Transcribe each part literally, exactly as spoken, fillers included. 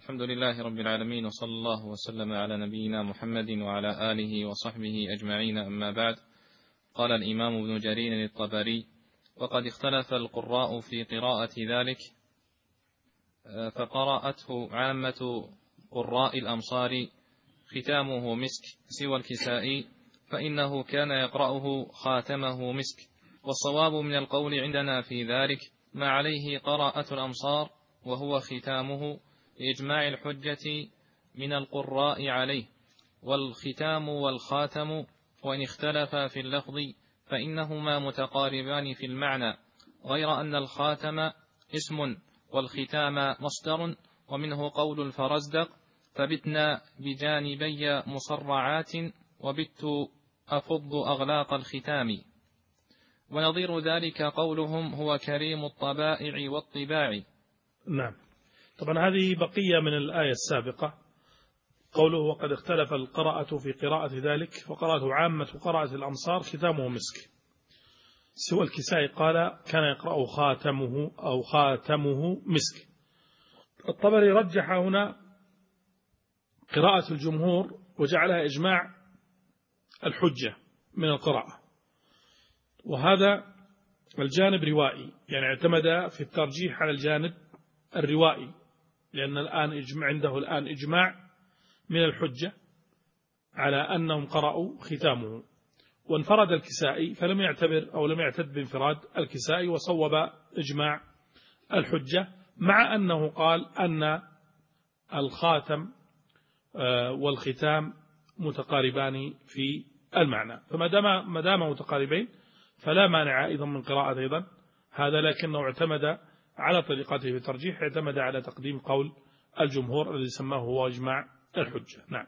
الحمد لله رب العالمين، وصلى الله وسلم على نبينا محمد وعلى آله وصحبه أجمعين، أما بعد. قال الإمام ابن جرير الطبري: وقد اختلف القراء في قراءة ذلك، فقرأته عامة قراء الأمصار ختامه مسك سوى الكسائي، فإنه كان يقرأه خاتمه مسك. والصواب من القول عندنا في ذلك ما عليه قراءة الأمصار، وهو ختامه لإجماع الحجة من القراء عليه. والختام والخاتم وإن اختلفا في اللفظ فإنهما متقاربان في المعنى، غير أن الخاتم اسم والختام مصدر. ومنه قول الفرزدق: فبتنا بجانبي مصرعات وبت أفض أغلاق الختام. ونظير ذلك قولهم: هو كريم الطبائع والطباع. نعم. طبعا هذه بقية من الآية السابقة، قوله: وقد اختلف القراءة في قراءة ذلك، فقراءة عامة قراءة الأمصار ختامه مسك سوى الكسائي قال كان يقرأ خاتمه أو خاتمه مسك. الطبري رجح هنا قراءة الجمهور وجعلها إجماع الحجة من القراءة، وهذا الجانب روائي، يعني اعتمد في الترجيح على الجانب الروائي، لأن الآن إجماع عنده الآن إجماع من الحجة على أنهم قرأوا ختامه. وانفرد الكسائي فلم يعتبر أو لم يعتد بانفراد الكسائي، وصوب إجماع الحجة، مع أنه قال أن الخاتم والختام متقاربان في المعنى، فما دام ما دام متقاربين فلا مانع أيضا من قراءة أيضا هذا، لكنه اعتمد على طريقته في الترجيح، اعتمد على تقديم قول الجمهور الذي سماه هو إجماع الحجة. نعم.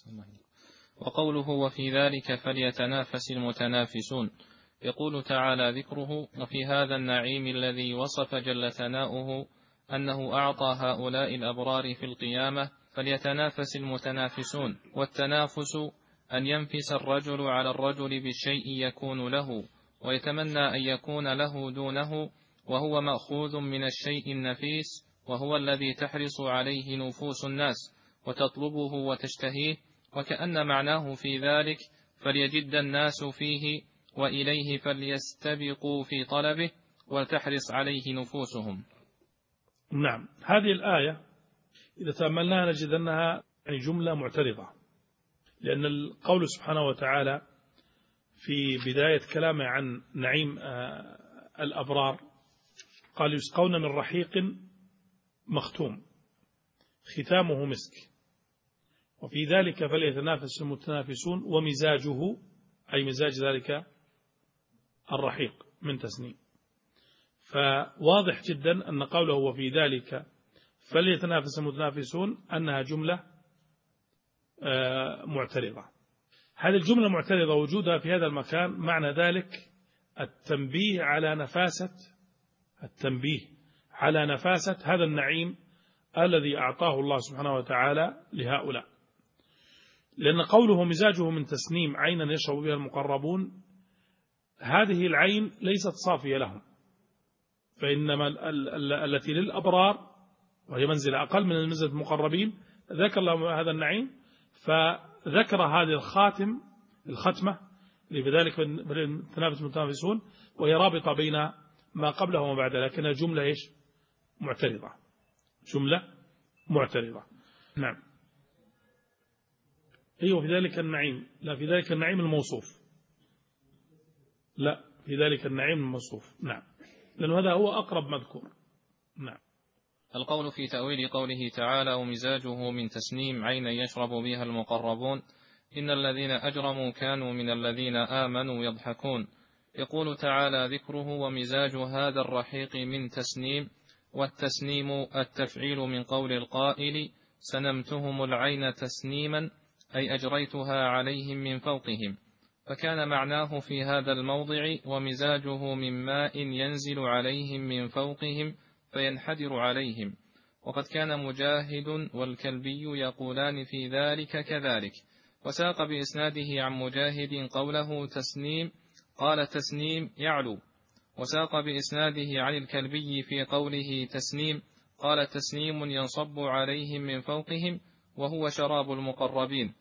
وقوله: وفي ذلك فليتنافس المتنافسون، يقول تعالى ذكره: وفي هذا النعيم الذي وصف جل ثناؤه أنه أعطى هؤلاء الأبرار في القيامة فليتنافس المتنافسون. والتنافس أن ينفس الرجل على الرجل بالشيء يكون له، ويتمنى أن يكون له دونه، وهو مأخوذ من الشيء النفيس، وهو الذي تحرص عليه نفوس الناس وتطلبه وتشتهيه. وكأن معناه في ذلك فليجد الناس فيه وإليه فليستبقوا في طلبه وتحرص عليه نفوسهم. نعم. هذه الآية إذا تأملناها نجد أنها يعني جملة معترضة، لأن القول سبحانه وتعالى في بداية كلامه عن نعيم الأبرار قال: يسقون من رحيق مختوم ختامه مسك وفي ذلك فليتنافس المتنافسون ومزاجه، أي مزاج ذلك الرحيق من تسنيم. فواضح جدا أن قوله وفي ذلك فليتنافس المتنافسون أنها جملة معترضة. هذه الجملة معترضة وجودها في هذا المكان معنى ذلك التنبيه على نفاسة التنبيه على نفاسة هذا النعيم الذي أعطاه الله سبحانه وتعالى لهؤلاء، لأن قوله مزاجه من تسنيم عينا يشرب بها المقربون، هذه العين ليست صافية لهم، فإنما التي للأبرار وهي منزلة أقل من منزلة المقربين ذكر لهم هذا النعيم، فذكر هذه الخاتم الختمة لذلك تنافس المتنافسون، وهي رابطة بين ما قبله وما بعده، لكنها جملة إيش؟ معترضة، جملة معترضة. نعم. أيوة، في ذلك النعيم، لا في ذلك النعيم الموصوف، لا في ذلك النعيم الموصوف. نعم، لأنه هذا هو أقرب مذكور. نعم. القول في تأويل قوله تعالى: ومزاجه من تسنيم عينا يشرب بها المقربون، إن الذين أجرموا كانوا من الذين آمنوا يضحكون. يقول تعالى ذكره: ومزاج هذا الرحيق من تسنيم. والتسنيم التفعيل من قول القائل: سنمتهم العين تسنيما، أي أجريتها عليهم من فوقهم. فكان معناه في هذا الموضع: ومزاجه من ماء ينزل عليهم من فوقهم فينحدر عليهم. وقد كان مجاهد والكلبي يقولان في ذلك كذلك. وساق بإسناده عن مجاهد قوله تسنيم قال تسنيم يعلو. وساق بإسناده عن الكلبي في قوله تسنيم قال تسنيم ينصب عليهم من فوقهم وهو شراب المقربين.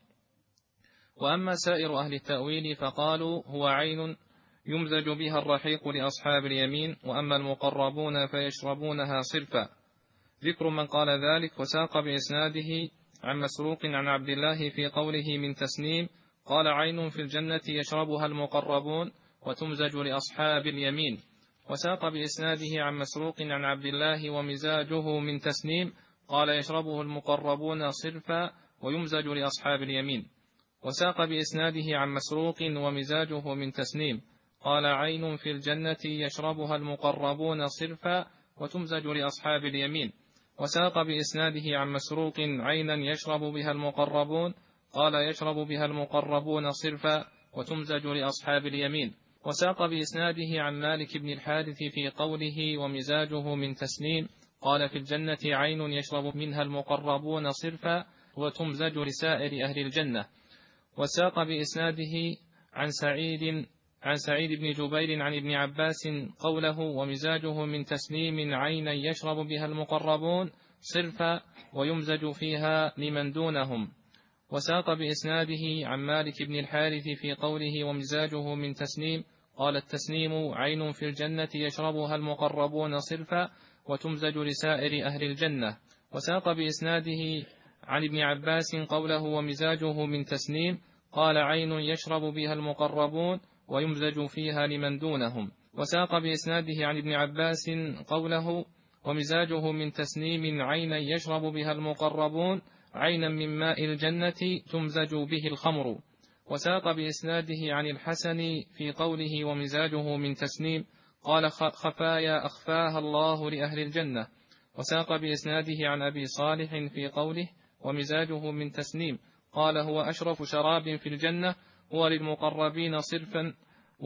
وأما سائر أهل التأويل فقالوا هو عين يمزج بها الرحيق لأصحاب اليمين، وأما المقربون فيشربونها صرفا. ذكر من قال ذلك وساق بإسناده عن مسروق عن عبد الله في قوله من تسنيم قال عين في الجنة يشربها المقربون وتمزج لأصحاب اليمين. وساق بإسناده عن مسروق عن عبد الله ومزاجه من تسنيم قال يشربه المقربون صرفا ويمزج لأصحاب اليمين. وساق بإسناده عن مسروق ومزاجه من تسنيم قال عين في الجنة يشربها المقربون صرفا وتمزج لأصحاب اليمين. وساق بإسناده عن مسروق عينا يشرب بها المقربون قال يشرب بها المقربون صرفا وتمزج لأصحاب اليمين. وساق بإسناده عن مالك بن الحارث في قوله ومزاجه من تسنيم قال في الجنة عين يشرب منها المقربون صرفا وتمزج لسائر أهل الجنة. وساق بإسناده عن سعيد عن سعيد بن جبير عن ابن عباس قوله ومزاجه من تسنيم عينا يشرب بها المقربون صرفا ويمزج فيها لمن دونهم. وساق بإسناده عن مالك بن الحارث في قوله ومزاجه من تسنيم قال التسنيم عين في الجنة يشربها المقربون صرفا وتمزج لسائر أهل الجنة. وساق بإسناده عن ابن عباس قوله ومزاجه من تسنيم قال عين يشرب بها المقربون ويمزج فيها لمن دونهم. وساق بإسناده عن ابن عباس قوله ومزاجه من تسنيم عينا يشرب بها المقربون عينا من ماء الجنة تمزج به الخمر. وساق بإسناده عن الحسن في قوله ومزاجه من تسنيم قال خفايا أخفاها الله لأهل الجنة. وساق بإسناده عن أبي صالح في قوله ومزاجه من تسنيم قال هو أشرف شراب في الجنة هو للمقربين صرفا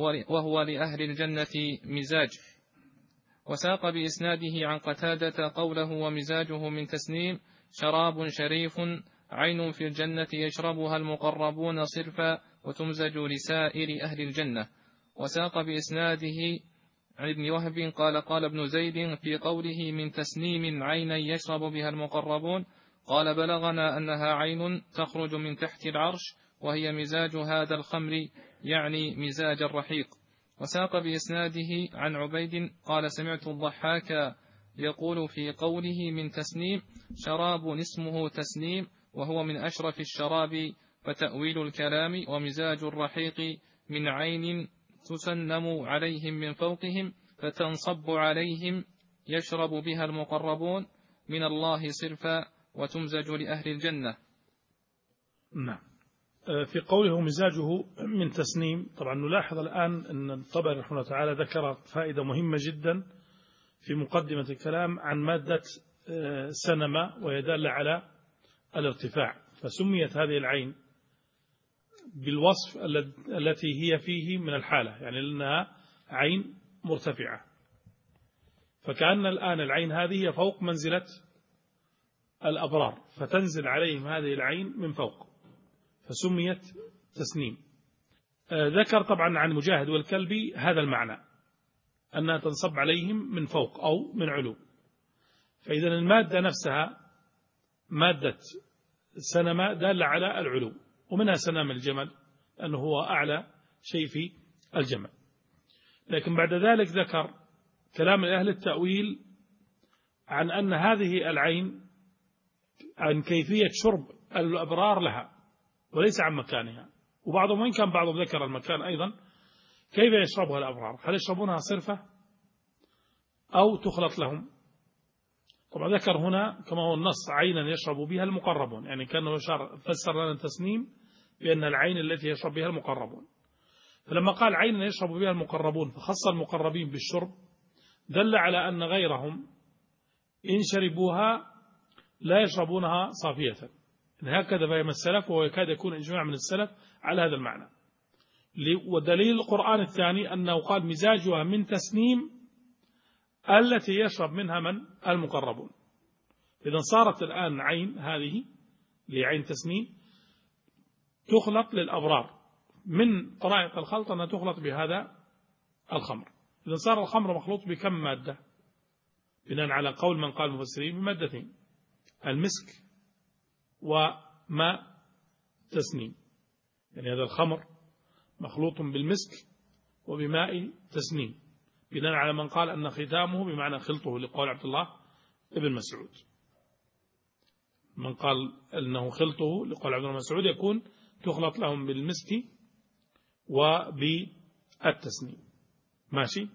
وهو لأهل الجنة مزاج. وساق بإسناده عن قتادة قوله ومزاجه من تسنيم شراب شريف عين في الجنة يشربها المقربون صرفا وتمزج لسائر أهل الجنة. وساق بإسناده عن ابن وهب قال قال ابن زيد في قوله من تسنيم عينا يشرب بها المقربون قال بلغنا أنها عين تخرج من تحت العرش وهي مزاج هذا الخمر يعني مزاج الرحيق. وساق بإسناده عن عبيد قال سمعت الضحاك يقول في قوله من تسنيم شراب اسمه تسنيم وهو من أشرف الشراب فتأويل الكلام ومزاج الرحيق من عين تسنم عليهم من فوقهم فتنصب عليهم يشرب بها المقربون من الله صرفا وتمزج لأهل الجنة. نعم. في قوله مزاجه من تسنيم طبعا نلاحظ الآن أن الطبري رحمه الله تعالى ذكر فائدة مهمة جدا في مقدمة الكلام عن مادة سنما ويدل على الارتفاع، فسميت هذه العين بالوصف التي هي فيه من الحالة، يعني لأنها عين مرتفعة، فكأن الآن العين هذه فوق منزلة الأبرار فتنزل عليهم هذه العين من فوق فسميت تسنيم. ذكر طبعا عن مجاهد والكلبي هذا المعنى أنها تنصب عليهم من فوق أو من علو. فإذا المادة نفسها مادة سنما دالة على العلو، ومنها سنام الجمل أنه هو أعلى شيء في الجمل. لكن بعد ذلك ذكر كلام أهل التأويل عن أن هذه العين عن كيفية شرب الأبرار لها وليس عن مكانها، وبعضهم وإن كان بعضهم ذكر المكان أيضا كيف يشربها الأبرار، هل يشربونها صرفة أو تخلط لهم؟ طبعا ذكر هنا كما هو النص عينا يشرب بها المقربون، يعني كأنه فسر لنا التسنيم بأن العين التي يشرب بها المقربون، فلما قال عينا يشرب بها المقربون فخص المقربين بالشرب دل على أن غيرهم إن شربوها لا يشربونها صافية. هكذا فهم السلف، وهو يكاد يكون إجماع من السلف على هذا المعنى. ودليل القرآن الثاني أنه قال مزاجها من تسنيم التي يشرب منها من المقربون. إذن صارت الآن عين هذه لعين تسنيم تخلط للأبرار، من طرائق الخلط أنها تخلط بهذا الخمر. إذن صار الخمر مخلوط بكم مادة؟ بناء على قول من قال المفسرين بمادتين: المسك وماء تسنيم. يعني هذا الخمر مخلوط بالمسك وبماء تسنيم، بناء على من قال أن ختامه بمعنى خلطه، لقول عبد الله ابن مسعود. من قال أنه خلطه لقول عبد الله بن مسعود يكون تخلط لهم بالمسك وبالتسنيم. ماشي،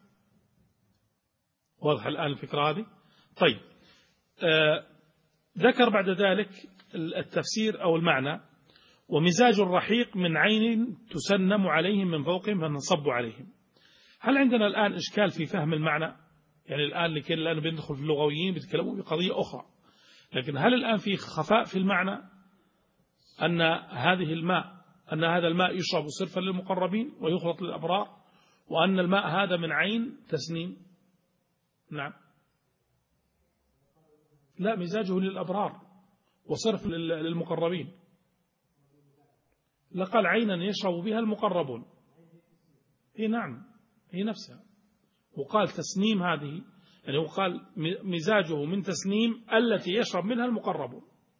واضح الآن الفكرة هذه؟ طيب، آه ذكر بعد ذلك التفسير أو المعنى: ومزاج الرحيق من عين تسنم عليهم من فوقهم فنصب عليهم. هل عندنا الآن إشكال في فهم المعنى؟ يعني الآن لكي الآن بندخل في اللغويين بيتكلموا بقضية أخرى، لكن هل الآن في خفاء في المعنى أن هذه الماء أن هذا الماء يشرب صرفا للمقربين ويخلط للأبرار، وأن الماء هذا من عين تسنيم؟ نعم، لا، مزاجه للأبرار وصرف للمقربين. لقال عينا يشرب بها المقربون. هي نعم، هي نفسها. وقال تسنيم هذه، يعني وقال مزاجه من تسنيم التي يشرب منها المقربون.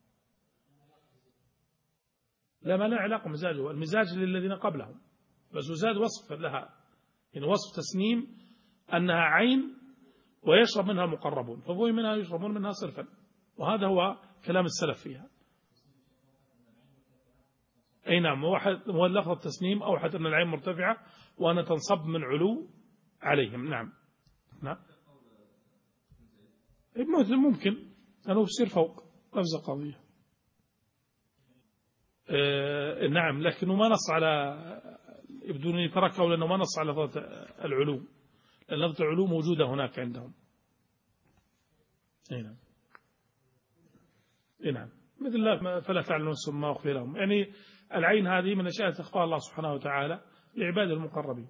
لا، ما لا علاقة مزاجه، المزاج للذين قبلهم، بس زاد وصف لها، يعني وصف تسنيم أنها عين ويشرب منها المقربون، فهو منها يشربون منها صرفا، وهذا هو كلام السلف فيها. أي نعم، هو اللفظ التسنيم أوحد أن العين مرتفعة وأن تنصب من علو عليهم. نعم نعم، ممكن أنه يصير فوق نفس القضية. آه نعم، لكنه ما نص على بدون يتركه، لأنه ما نص على لفظة العلو، لأن لفظة العلو موجودة هناك عندهم. أي نعم، أي نعم، مثل الله فلا تعلم نفس ما أخفي لهم. يعني العين هذه من أشياء تخفى الله سبحانه وتعالى لعباد المقربين.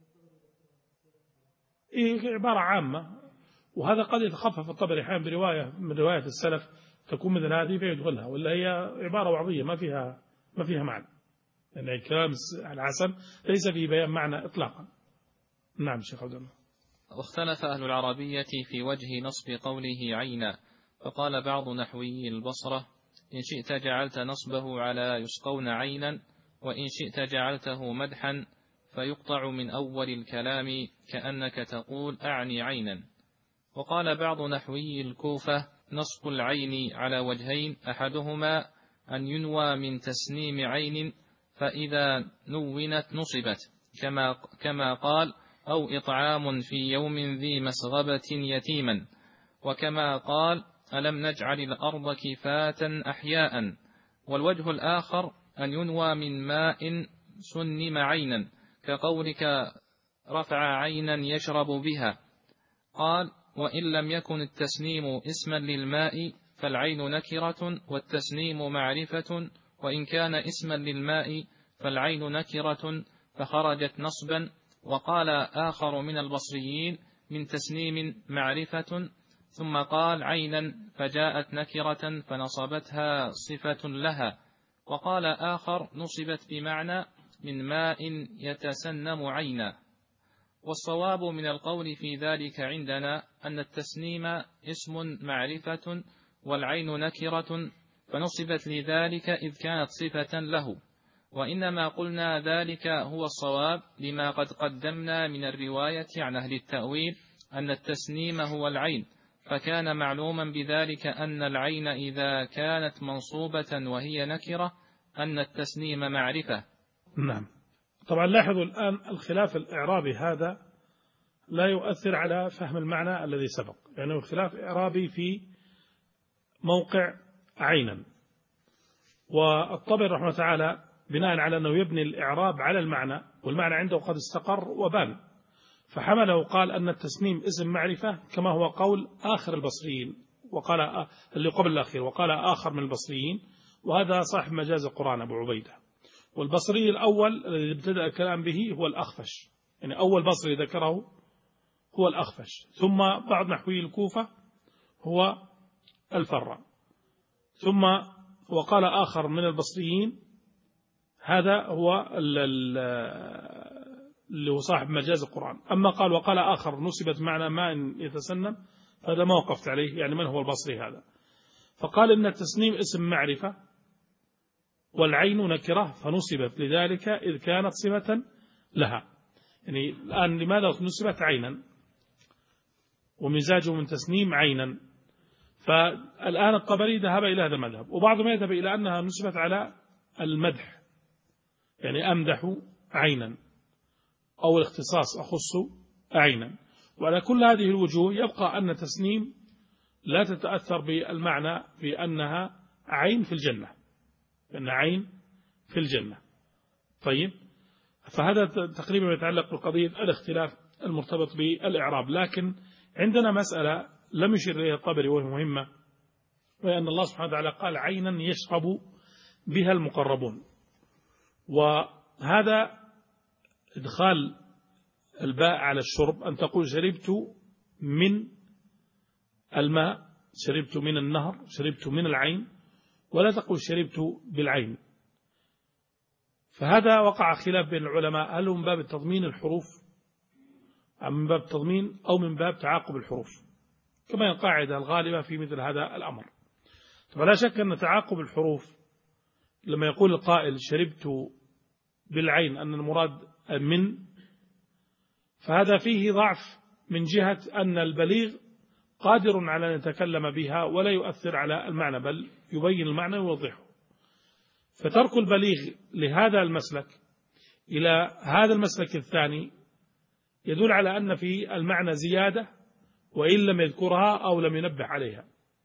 إيه، عبارة عامة، وهذا قد يتخفف الطبري أحيانا برواية من رواية السلف تكون مثل هذه فيدخلها، ولا هي عبارة وعظية ما فيها ما فيها معنى، لأن يعني كلام الحسن ليس فيه بيان معنى إطلاقا. نعم شيخ عبد الله. واختلف أهل العربية في وجه نصب قوله عينا، فقال بعض نحوي البصرة: إن شئت جعلت نصبه على يسقون عينا، وإن شئت جعلته مدحا فيقطع من أول الكلام كأنك تقول أعني عينا. وقال بعض نحوي الكوفة: نصب العين على وجهين، أحدهما أن ينوى من تسنيم عين فإذا نونت نصبت، كما, كما قال: أو إطعام في يوم ذي مسغبة يتيما، وكما قال: ألم نجعل الأرض كفاة أحياء. والوجه الآخر أن ينوى من ماء سنم عينا، كقولك رفع عينا يشرب بها. قال: وإن لم يكن التسنيم اسما للماء فالعين نكرة والتسنيم معرفة، وإن كان اسما للماء فالعين نكرة فخرجت نصبا. وقال آخر من البصريين: من تسنيم معرفة، ثم قال عينا فجاءت نكرة فنصبتها صفة لها. وقال آخر: نصبت بمعنى من ماء يتسنم عينا. والصواب من القول في ذلك عندنا أن التسنيم اسم معرفة والعين نكرة، فنصبت لذلك إذ كانت صفة له. وإنما قلنا ذلك هو الصواب لما قد قدمنا من الرواية عن أهل التأويل أن التسنيم هو العين، فكان معلوما بذلك أن العين إذا كانت منصوبة وهي نكرة أن التسنيم معرفة. نعم. طبعا لاحظوا الآن الخلاف الإعرابي هذا لا يؤثر على فهم المعنى الذي سبق، يعني الخلاف إعرابي في موقع عينا، والطبري رحمه الله تعالى بناء على أنه يبني الإعراب على المعنى، والمعنى عنده قد استقر وبان، فحمله قال أن التسنيم اسم معرفة كما هو قول آخر البصريين، وقال اللي قبل الأخير، وقال آخر من البصريين، وهذا صاحب مجاز القرآن أبو عبيدة. والبصري الأول الذي ابتدأ الكلام به هو الأخفش، يعني أول بصري ذكره هو الأخفش، ثم بعض نحوي الكوفة هو الفراء، ثم وقال آخر من البصريين هذا هو اللي هو صاحب مجاز القرآن. أما قال وقال آخر نصبت معنى ماء يتسنم هذا ما وقفت عليه، يعني من هو البصري هذا؟ فقال إن التسنيم اسم معرفة والعين نكرة فنصبت لذلك إذ كانت صفة لها. يعني الآن لماذا نصبت عينا ومزاجه من تسنيم عينا؟ فالآن الطبري ذهب إلى هذا المذهب، وبعضهم يذهب إلى أنها نصبت على المدح، يعني أمدح عينا، أو الاختصاص أخص عينا. وعلى كل هذه الوجوه يبقى أن تسنيم لا تتأثر بالمعنى بأنها عين في الجنة، أن عين في الجنة. طيب، فهذا تقريبا يتعلق بقضية الاختلاف المرتبط بالإعراب. لكن عندنا مسألة لم يشر إليها الطبري وهي مهمة، وأن الله سبحانه وتعالى قال عينا يشرب بها المقربون، وهذا إدخال الباء على الشرب، أن تقول شربت من الماء، شربت من النهر، شربت من العين، ولا تقول شربت بالعين. فهذا وقع خلاف بين العلماء، هل من باب التضمين الحروف أم من باب التضمين أو من باب تعاقب الحروف، كما هي القاعدة الغالبة في مثل هذا الأمر. فلا شك أن تعاقب الحروف لما يقول القائل شربت بالعين أن المراد من، فهذا فيه ضعف من جهة أن البليغ قادر على أن يتكلم بها ولا يؤثر على المعنى، بل يبين المعنى ويوضحه. فترك البليغ لهذا المسلك إلى هذا المسلك الثاني يدل على أن في المعنى زيادة وإن لم يذكرها أو لم ينبه عليها.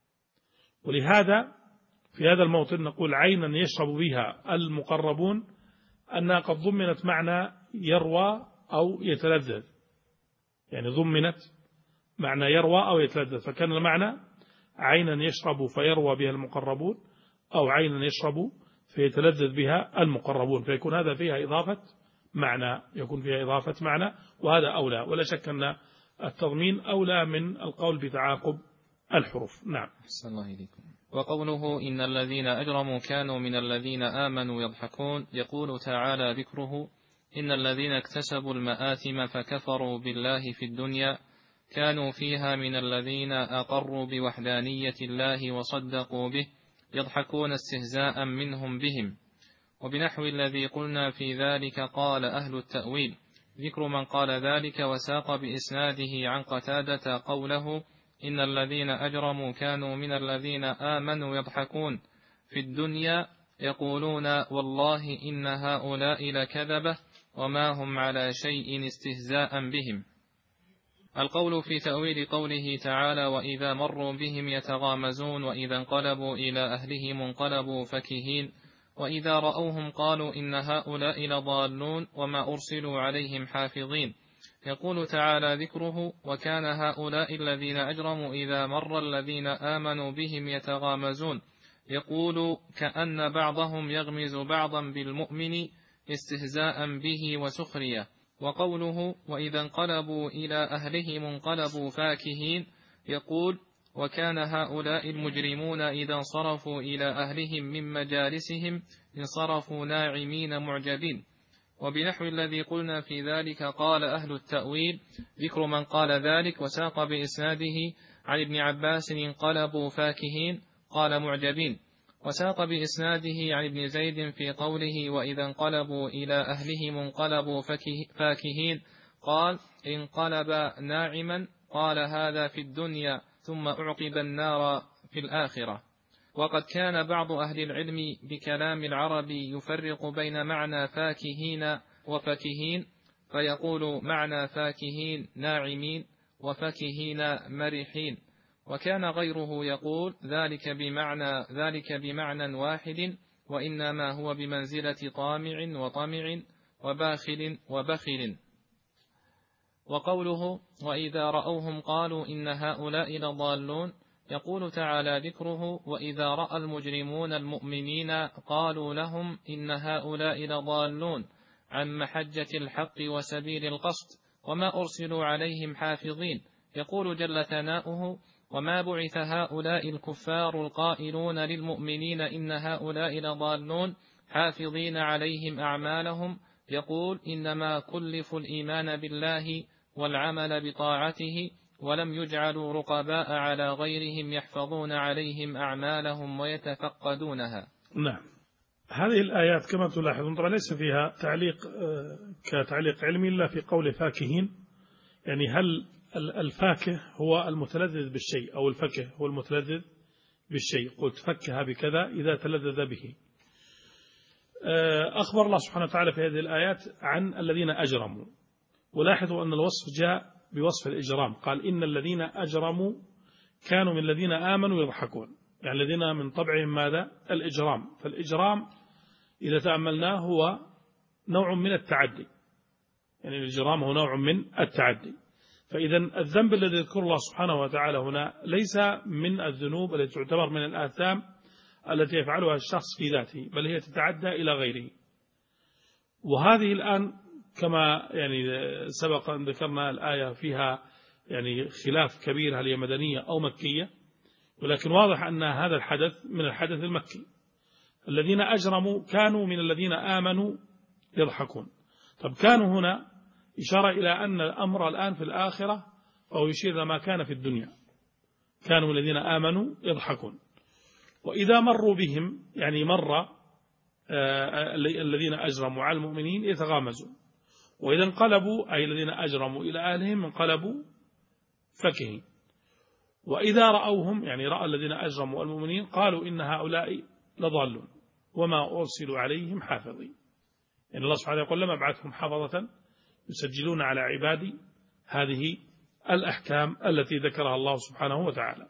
ولهذا في هذا الموطن نقول عينا يشرب بها المقربون أنها قد ضمنت معنى يروى أو يتلذذ، يعني ضمنت معنى يروى أو يتلذذ، فكان المعنى عينا يشرب فيروى بها المقربون، أو عينا يشرب فيتلذذ بها المقربون، فيكون هذا فيها إضافة معنى، يكون فيها إضافة معنى، وهذا أولى. ولا شك أن التضمين أولى من القول بتعاقب الحروف. نعم. أحسن الله إليكم. وقوله إن الذين أجرموا كانوا من الذين آمنوا يضحكون، يقول تعالى ذكره إن الذين اكتسبوا المآثم فكفروا بالله في الدنيا كانوا فيها من الذين أقروا بوحدانية الله وصدقوا به يضحكون استهزاء منهم بهم. وبنحو الذي قلنا في ذلك قال أهل التأويل، ذكر من قال ذلك وساق بإسناده عن قتادة قوله إن الذين أجرموا كانوا من الذين آمنوا يضحكون في الدنيا يقولون والله إن هؤلاء لكذبة وما هم على شيء استهزاء بهم. القول في تأويل قوله تعالى وإذا مروا بهم يتغامزون وإذا انقلبوا إلى أهلهم انقلبوا فكهين وإذا رأوهم قالوا إن هؤلاء لضالون وما أرسلوا عليهم حافظين. يقول تعالى ذكره وكان هؤلاء الذين أجرموا إذا مر الذين آمنوا بهم يتغامزون، يقول كأن بعضهم يغمز بعضا بالمؤمن استهزاء به وسخرية. وقوله وإذا انقلبوا إلى أهلهم انقلبوا فاكهين، يقول وكان هؤلاء المجرمون إذا انصرفوا إلى أهلهم من مجالسهم انصرفوا ناعمين معجبين. وبنحو الذي قلنا في ذلك قال أهل التأويل، ذكر من قال ذلك وساق بإسناده عن ابن عباس انقلبوا فاكهين قال معجبين، وساق بإسناده عن ابن زيد في قوله وإذا انقلبوا إلى أهلهم انقلبوا فاكهين قال انقلب ناعما، قال هذا في الدنيا ثم أعقب النار في الآخرة. وقد كان بعض أهل العلم بكلام العرب يفرق بين معنى فاكهين وفكهين، فيقول معنى فاكهين ناعمين وفكهين مرحين، وكان غيره يقول ذلك بمعنى, ذلك بمعنى واحد وإنما هو بمنزلة طامع وطمع وباخل وبخل. وقوله وإذا رأوهم قالوا إن هؤلاء لضالون، يقول تعالى ذكره وإذا رأى المجرمون المؤمنين قالوا لهم إن هؤلاء لضالون عن محجة الحق وسبيل القصد وما أرسلوا عليهم حافظين. يقول جل ثناؤه وما بعث هؤلاء الكفار القائلون للمؤمنين إن هؤلاء لضالون حافظين عليهم أعمالهم، يقول إنما كلفوا الإيمان بالله والعمل بطاعته ولم يجعلوا رقباء على غيرهم يحفظون عليهم أعمالهم ويتفقدونها. نعم. هذه الآيات كما تلاحظون طبعا ليس فيها تعليق كتعليق علمي إلا في قول فاكهين، يعني هل الفاكه هو المتلذذ بالشيء أو الفكه هو المتلذذ بالشيء، قلت فكها بكذا إذا تلذذ به. أخبر الله سبحانه وتعالى في هذه الآيات عن الذين أجرموا، ولاحظوا أن الوصف جاء بوصف الإجرام، قال إن الذين أجرموا كانوا من الذين آمنوا يضحكون، يعني الذين من طبعهم ماذا؟ الإجرام. فالإجرام إذا تأملناه هو نوع من التعدي، يعني الإجرام هو نوع من التعدي. فإذا الذنب الذي يذكر الله سبحانه وتعالى هنا ليس من الذنوب التي تعتبر من الآثام التي يفعلها الشخص في ذاته، بل هي تتعدى إلى غيره. وهذه الآن كما يعني سبق أن ذكرنا الآية فيها يعني خلاف كبير هل هي مدنية أو مكية، ولكن واضح أن هذا الحدث من الحدث المكي. الذين أجرموا كانوا من الذين آمنوا يضحكون. طب كانوا هنا إشارة إلى أن الأمر الآن في الآخرة، فهو يشير إلى ما كان في الدنيا، كانوا من الذين آمنوا يضحكون. وإذا مروا بهم يعني مر الذين أجرموا على المؤمنين يتغامزون، وإذا انقلبوا أي الذين أجرموا إلى أهلهم انقلبوا فكهين. وإذا رأوهم يعني رأى الذين أجرموا المؤمنين قالوا إن هؤلاء لضالون وما أرسلوا عليهم حافظين، يعني الله سبحانه يقول لما بعثهم حفظة يسجلون على عبادي هذه الأحكام التي ذكرها الله سبحانه وتعالى.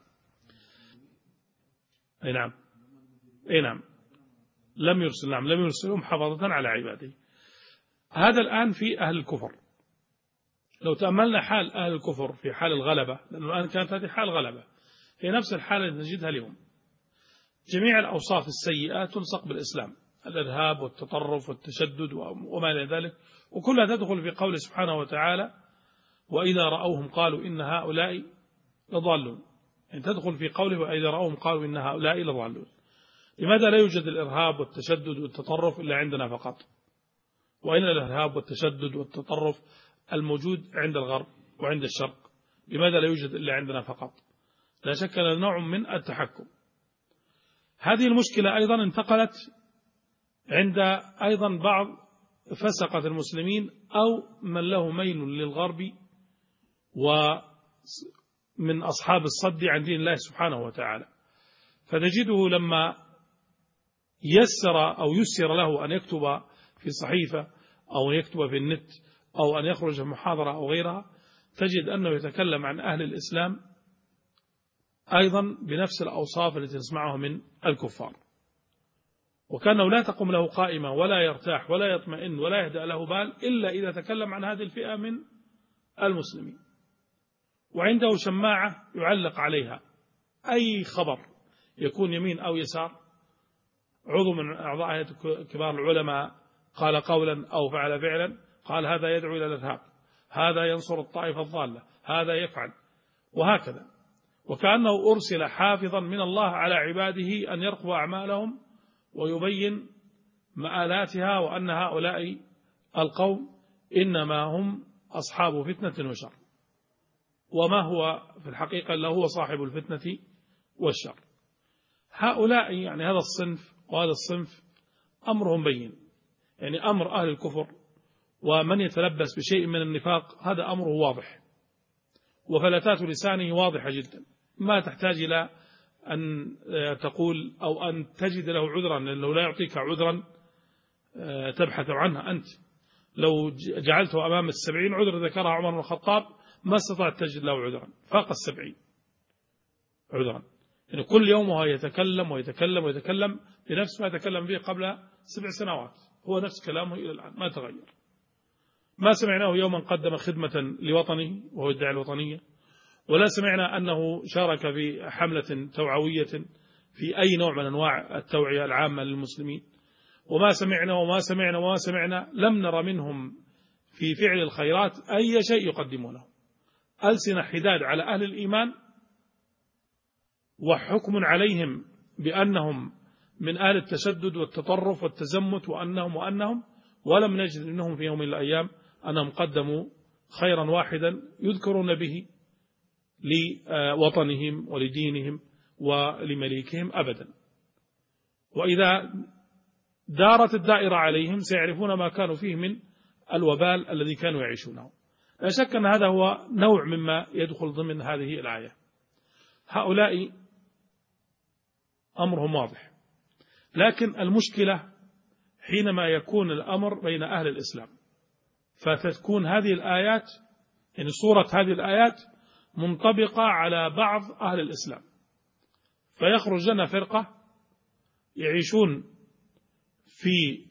أي نعم أي نعم لم يرسل نعم لم يرسلهم حفظة على عباده. هذا الآن في أهل الكفر. لو تأملنا حال أهل الكفر في حال الغلبة، لأنه الآن كانت هذه حال غلبة، هي نفس الحالة التي نجدها اليوم. جميع الأوصاف السيئة تلصق بالإسلام، الإرهاب والتطرف والتشدد وما إلى ذلك، وكلها تدخل في قول سبحانه وتعالى وإذا رأوهم قالوا إن هؤلاء لضالون، يعني تدخل في قوله وإذا رأوهم قالوا إن هؤلاء لضالون. لماذا لا يوجد الإرهاب والتشدد والتطرف إلا عندنا فقط؟ وأين الإرهاب والتشدد والتطرف الموجود عند الغرب وعند الشرق؟ لماذا لا يوجد إلا عندنا فقط؟ لا شك أنه نوع من التحكم. هذه المشكلة أيضا انتقلت عند أيضا بعض فسقة المسلمين أو من له ميل للغرب ومن أصحاب الصد عن دين الله سبحانه وتعالى. فتجده لما يسر أو يسر له أن يكتب في صحيفة أو أن يكتب في النت أو أن يخرج في محاضرة أو غيرها، تجد أنه يتكلم عن أهل الإسلام أيضا بنفس الأوصاف التي نسمعها من الكفار، وكأنه لا تقوم له قائمة ولا يرتاح ولا يطمئن ولا يهدأ له بال إلا إذا تكلم عن هذه الفئة من المسلمين. وعنده شماعة يعلق عليها أي خبر يكون يمين أو يسار، عضو من أعضاء كبار العلماء قال قولا أو فعل فعلا، قال هذا يدعو إلى الإرهاب، هذا ينصر الطائفة الضالة، هذا يفعل، وهكذا. وكأنه أرسل حافظا من الله على عباده أن يرقب أعمالهم ويبين مآلاتها، وأن هؤلاء القوم إنما هم أصحاب فتنة وشر، وما هو في الحقيقة إلا هو صاحب الفتنة والشر. هؤلاء يعني هذا الصنف وهذا الصنف أمرهم بين، يعني أمر أهل الكفر ومن يتلبس بشيء من النفاق هذا أمره واضح، وفلتات لسانه واضحة جدا، ما تحتاج إلى أن تقول أو أن تجد له عذرا، لأنه لا يعطيك عذرا تبحث عنها أنت. لو جعلته أمام السبعين عذر ذكرها عمر بن الخطاب ما استطعت تجد له عذرا فاق السبعين عذرا، يعني كل يوم هو يتكلم ويتكلم ويتكلم بنفس ما يتكلم به قبل سبع سنوات، هو نفس كلامه إلى الآن ما تغير. ما سمعناه يوما قدم خدمة لوطنه وهو يدعي الوطنية، ولا سمعنا أنه شارك في حملة توعوية في أي نوع من أنواع التوعية العامة للمسلمين، وما سمعنا وما سمعنا وما سمعنا لم نرى منهم في فعل الخيرات أي شيء يقدمونه. ألسنة حداد على أهل الإيمان وحكم عليهم بأنهم من أهل التشدد والتطرف والتزمت وأنهم وأنهم ولم نجد منهم في يوم من الأيام أنهم قدموا خيرا واحدا يذكرون به لوطنهم ولدينهم ولمليكهم أبدا. وإذا دارت الدائرة عليهم سيعرفون ما كانوا فيه من الوبال الذي كانوا يعيشونه. لا شك أن هذا هو نوع مما يدخل ضمن هذه الآية. هؤلاء أمرهم واضح، لكن المشكلة حينما يكون الأمر بين أهل الإسلام، فتكون هذه الآيات يعني صورة هذه الآيات منطبقة على بعض أهل الإسلام، فيخرج لنا فرقة يعيشون في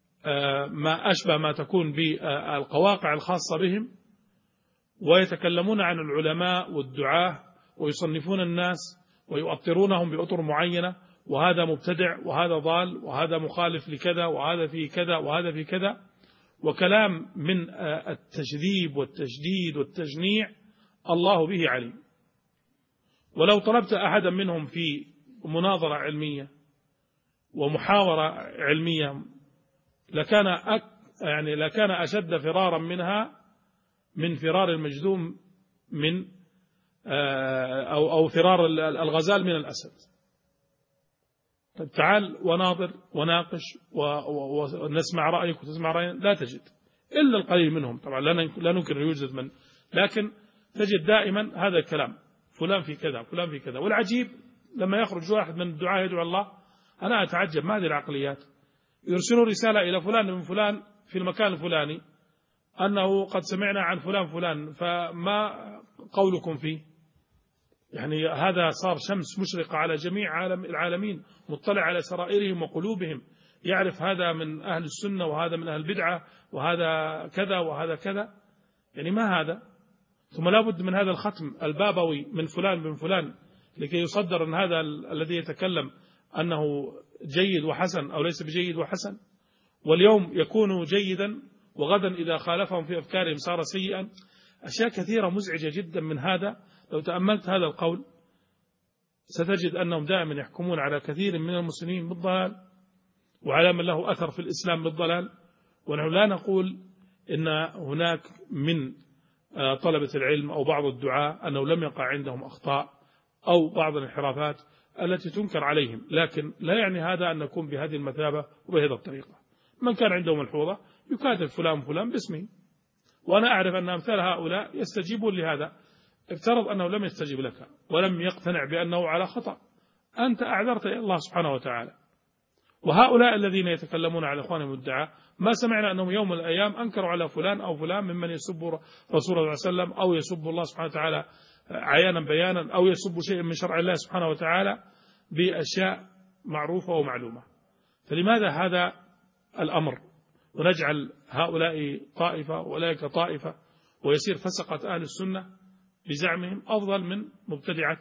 ما أشبه ما تكون بالقواقع الخاصة بهم، ويتكلمون عن العلماء والدعاة ويصنفون الناس ويؤطرونهم بأطر معينة، وهذا مبتدع وهذا ضال وهذا مخالف لكذا وهذا في كذا وهذا في كذا، وكلام من التشذيب والتشديد والتجنيع الله به عليم. ولو طلبت أحدا منهم في مناظرة علمية ومحاورة علمية لكان أك يعني لكان أشد فرارا منها من فرار المجذوم من أو أو فرار الغزال من الأسد. طيب تعال وناظر وناقش ونسمع رأيك وتسمع رأينا، لا تجد إلا القليل منهم، طبعا لا ننكر يوجد من، لكن تجد دائما هذا الكلام، فلان في كذا فلان في كذا. والعجيب لما يخرج واحد من الدعاة يدعو الله، أنا أتعجب ما هذه العقليات، يرسلوا رسالة إلى فلان من فلان في المكان الفلاني أنه قد سمعنا عن فلان فلان، فما قولكم فيه؟ يعني هذا صار شمس مشرقة على جميع عالم العالمين، مطلع على سرائرهم وقلوبهم، يعرف هذا من أهل السنة وهذا من أهل البدعة وهذا كذا وهذا كذا. يعني ما هذا؟ ثم لابد من هذا الختم البابوي من فلان بن فلان لكي يصدر أن هذا الذي يتكلم أنه جيد وحسن أو ليس بجيد وحسن، واليوم يكون جيدا وغدا إذا خالفهم في أفكارهم صار سيئا. أشياء كثيرة مزعجة جدا من هذا. لو تأملت هذا القول ستجد أنهم دائما يحكمون على كثير من المسلمين بالضلال وعلى من له أثر في الإسلام بالضلال. ونحن لا نقول إن هناك من طلبة العلم أو بعض الدعاء أنه لم يقع عندهم أخطاء أو بعض الانحرافات التي تنكر عليهم، لكن لا يعني هذا أن نكون بهذه المثابة وبهذه الطريقة. من كان عنده ملحوظة يكاتب فلان فلان باسمه، وأنا أعرف أن أمثال هؤلاء يستجيبون لهذا. افترض أنه لم يستجيب لك ولم يقتنع بأنه على خطأ، أنت أعذرت إلى الله سبحانه وتعالى. وهؤلاء الذين يتكلمون على إخوانهم الدعاء ما سمعنا أنهم يوم من الأيام أنكروا على فلان أو فلان ممن يسب رسول الله صلى الله عليه وسلم أو يسب الله سبحانه وتعالى عيانا بيانا أو يسب شيء من شرع الله سبحانه وتعالى بأشياء معروفة ومعلومة. فلماذا هذا الأمر ونجعل هؤلاء طائفة وأولئك طائفة ويصير فسقة أهل السنة بزعمهم أفضل من مبتدعة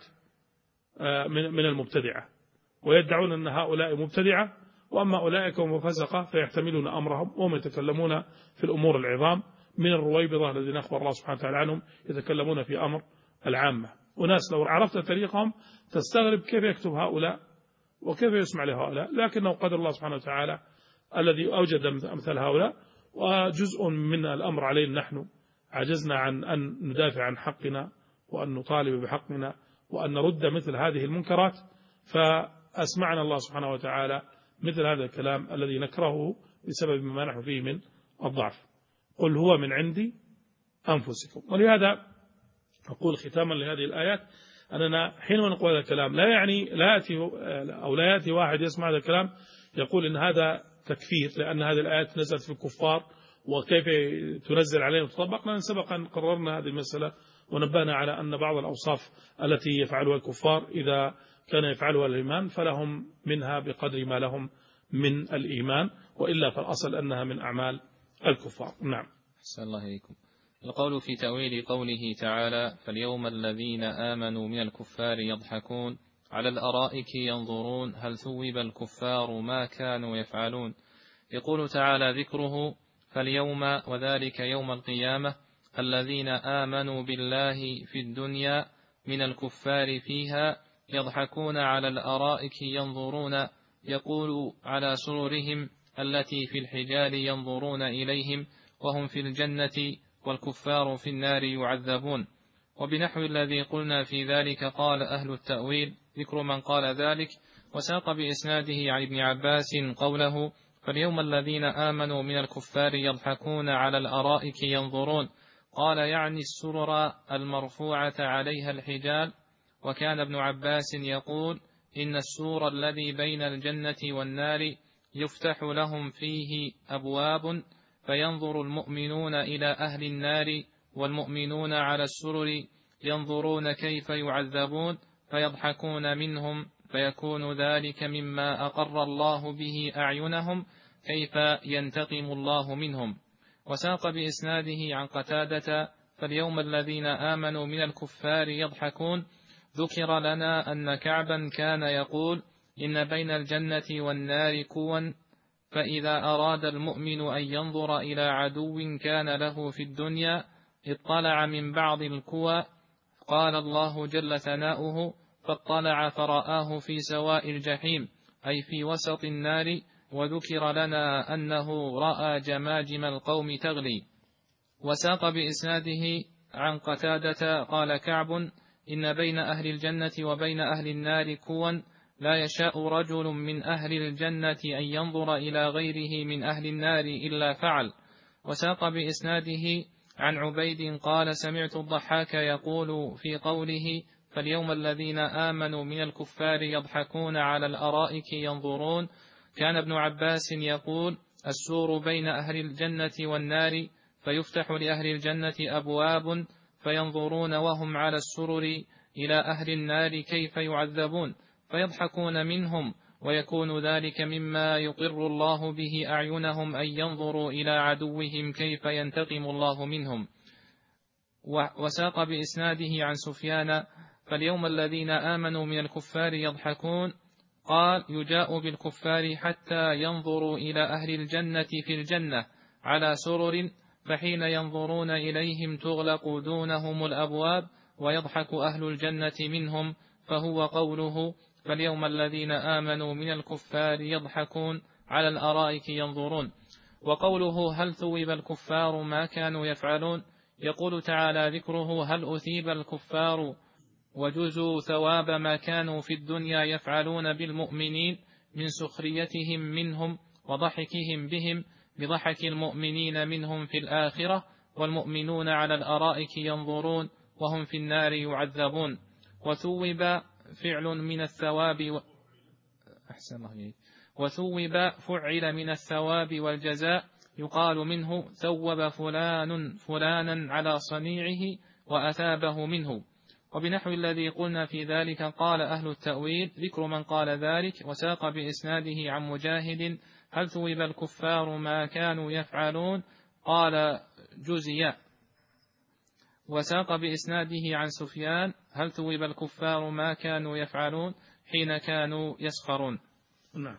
من المبتدعة، ويدعون أن هؤلاء مبتدعة وأما أولئك هم فسقة فيحتملون أمرهم وهم يتكلمون في الأمور العظام من الرويبضة الذين أخبر الله سبحانه وتعالى عنهم يتكلمون في أمر العامة. وناس لو عرفت طريقهم تستغرب كيف يكتب هؤلاء وكيف يسمع لهؤلاء، لكنه قدر الله سبحانه وتعالى الذي أوجد أمثال هؤلاء، وجزء من الأمر علينا نحن عجزنا عن أن ندافع عن حقنا وأن نطالب بحقنا وأن نرد مثل هذه المنكرات، فأسمعنا الله سبحانه وتعالى مثل هذا الكلام الذي نكرهه بسبب ما نحن فيه من الضعف. قل هو من عندي أنفسكم. ولهذا أقول ختاما لهذه الآيات أننا حينما نقول هذا الكلام لا يعني لا يأتي أو لا يأتي واحد يسمع هذا الكلام يقول إن هذا تكفير لأن هذه الآيات نزلت في الكفار وكيف تنزل عليهم وتطبق. لأن سبقا قررنا هذه المسألة ونبهنا على أن بعض الأوصاف التي يفعلها الكفار إذا كان يفعلها الإيمان فلهم منها بقدر ما لهم من الإيمان، وإلا فالأصل أنها من أعمال الكفار. نعم. أحسن الله إليكم. القول في تأويل قوله تعالى فاليوم الذين آمنوا من الكفار يضحكون على الأرائك ينظرون هل ثوب الكفار ما كانوا يفعلون. يقول تعالى ذكره فاليوم وذلك يوم القيامة الذين آمنوا بالله في الدنيا من الكفار فيها يضحكون على الأرائك ينظرون يقول على سررهم التي في الحجال ينظرون إليهم وهم في الجنة والكفار في النار يعذبون. وبنحو الذي قلنا في ذلك قال أهل التأويل ذكر من قال ذلك. وساق بإسناده عن ابن عباس قوله فاليوم الذين آمنوا من الكفار يضحكون على الأرائك ينظرون، قال يعني السرر المرفوعة عليها الحجال. وكان ابن عباس يقول إن السور الذي بين الجنة والنار يفتح لهم فيه أبواب، فينظر المؤمنون إلى أهل النار والمؤمنون على السرر ينظرون كيف يعذبون فيضحكون منهم، فيكون ذلك مما أقر الله به أعينهم كيف ينتقم الله منهم. وساق بإسناده عن قتادة فاليوم الذين آمنوا من الكفار يضحكون. ذكر لنا أن كعبا كان يقول إن بين الجنة والنار كوا، فإذا أراد المؤمن أن ينظر إلى عدو كان له في الدنيا اطلع من بعض الكوى، قال الله جل ثناؤه فاطلع فرآه في سواء الجحيم أي في وسط النار. وذكر لنا أنه رأى جماجم القوم تغلي. وساق بإسناده عن قتادة قال كعب إن بين أهل الجنة وبين أهل النار كوا، لا يشاء رجل من أهل الجنة أن ينظر إلى غيره من أهل النار إلا فعل. وساق بإسناده عن عبيد قال سمعت الضحاك يقول في قوله فاليوم الذين آمنوا من الكفار يضحكون على الأرائك ينظرون، كان ابن عباس يقول السور بين أهل الجنة والنار، فيفتح لأهل الجنة أبواب فينظرون وهم على السرر إلى أهل النار كيف يعذبون فيضحكون منهم، ويكون ذلك مما يقر الله به أعينهم أن ينظروا إلى عدوهم كيف ينتقم الله منهم. وساق بإسناده عن سفيان فاليوم الذين آمنوا من الكفار يضحكون، قال يجاء بالكفار حتى ينظروا إلى أهل الجنة في الجنة على سرر، فحين ينظرون إليهم تغلق دونهم الأبواب ويضحك أهل الجنة منهم، فهو قوله فاليوم الذين آمنوا من الكفار يضحكون على الأرائك ينظرون. وقوله هل ثوب الكفار ما كانوا يفعلون، يقول تعالى ذكره هل أثيب الكفار وجزوا ثواب ما كانوا في الدنيا يفعلون بالمؤمنين من سخريتهم منهم وضحكهم بهم بضحك المؤمنين منهم في الآخرة، والمؤمنون على الأرائك ينظرون وهم في النار يعذبون. وثوب فعل من الثواب و... أحسن الله وثوب فعل من الثواب والجزاء، يقال منه ثوب فلان فلانا على صنيعه وأثابه منه. وبنحو الذي قلنا في ذلك قال أهل التأويل ذكر من قال ذلك. وساق بإسناده عن مجاهد هل ثوب الكفار ما كانوا يفعلون، قال جزيا. وساق بإسناده عن سفيان هل ثوب الكفار ما كانوا يفعلون حين كانوا يسخرون. نعم،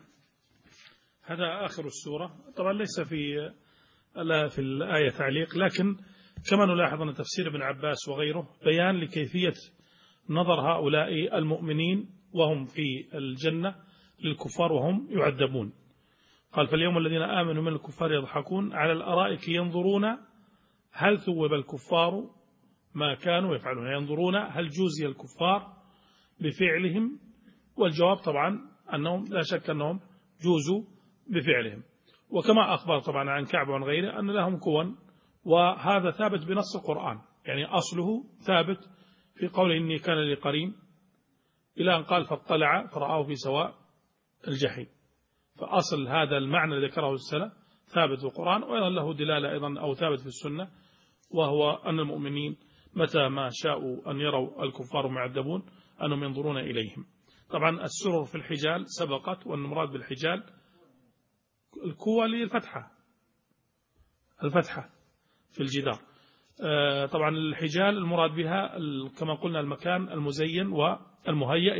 هذا آخر السورة. طبعا ليس في لا في الآية تعليق، لكن كما نلاحظ أن تفسير ابن عباس وغيره بيان لكيفية نظر هؤلاء المؤمنين وهم في الجنة للكفار وهم يعذبون. قال فاليوم الذين آمنوا من الكفار يضحكون على الأرائك ينظرون هل ثوب الكفار ما كانوا يفعلون، ينظرون هل جوزي الكفار بفعلهم، والجواب طبعا أنهم لا شك أنهم جوزوا بفعلهم. وكما أخبر طبعا عن كعب وعن غيره أن لهم كوا، وهذا ثابت بنص القرآن، يعني أصله ثابت في قوله إني كان لي قرين إلى أن قال فاطلع فرآه في سواء الجحيم. فأصل هذا المعنى الذي ذكره السلف ثابت في القرآن، وأيضا له دلالة أيضا أو ثابت في السنة، وهو أن المؤمنين متى ما شاءوا أن يروا الكفار معذبون أنهم ينظرون إليهم. طبعا السرر في الحجال سبقت، والمراد بالحجال الكوى للفتحة، الفتحة في الجدار. طبعا الحجال المراد بها كما قلنا المكان المزين والمهيأ